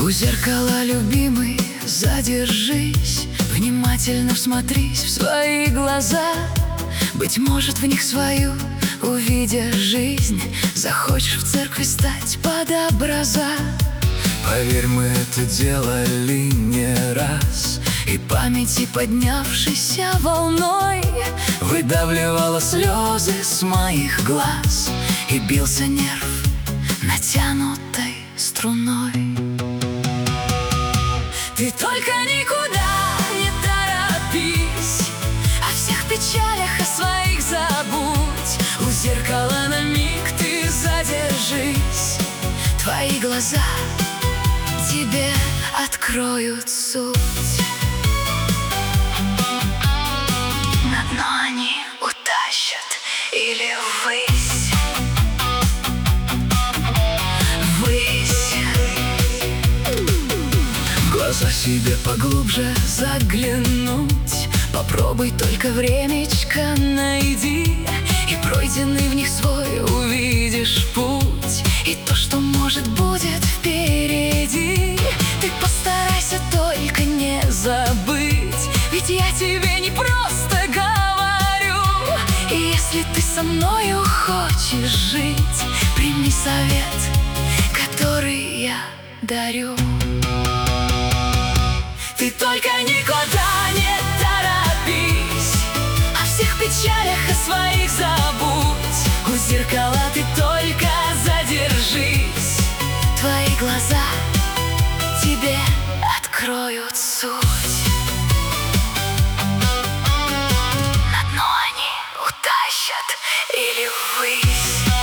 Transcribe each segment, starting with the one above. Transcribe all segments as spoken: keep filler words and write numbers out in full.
У зеркала, любимый, задержись, внимательно всмотрись в свои глаза. Быть может, в них свою увидя жизнь, захочешь в церкви стать под образа. Поверь, мы это делали не раз, и памяти, поднявшейся волной, выдавливала слезы с моих глаз, и бился нерв натянутой струной. Ты только никуда не торопись, о всех печалях, о своих забудь. У зеркала на миг ты задержись, твои глаза тебе откроют суть. На дно они утащат или ввысь. В глаза себе поглубже заглянуть, попробуй только времечко найди, и пройденный в них свой увидишь путь, и то, что может будет впереди. Ты постарайся только не забыть, ведь я тебе не просто говорю. И если ты со мною хочешь жить, прими совет, который я дарю. Ты только никуда не торопись, о всех печалях, о своих забудь. У зеркала ты только задержись, твои глаза тебе откроют суть. На дно они утащат или ввысь.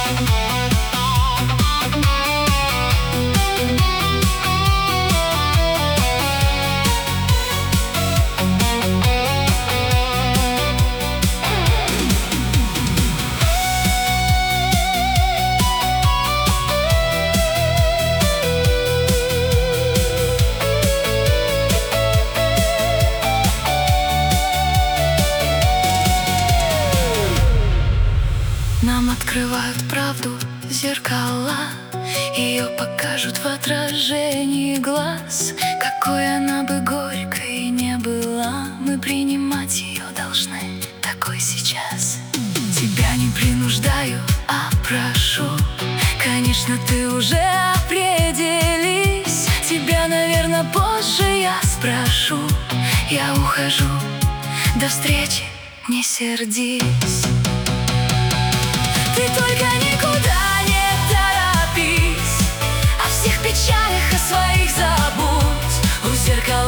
Нам открывают правду зеркала, ее покажут в отражении глаз. Какой она бы горькой не была, мы принимать ее должны такой сейчас. Тебя не принуждаю, а прошу, конечно, ты уже определись. Тебя, наверное, позже я спрошу. Я ухожу, до встречи, не сердись. Ты только никуда не торопись, о всех печалях, о своих забудь. У зеркала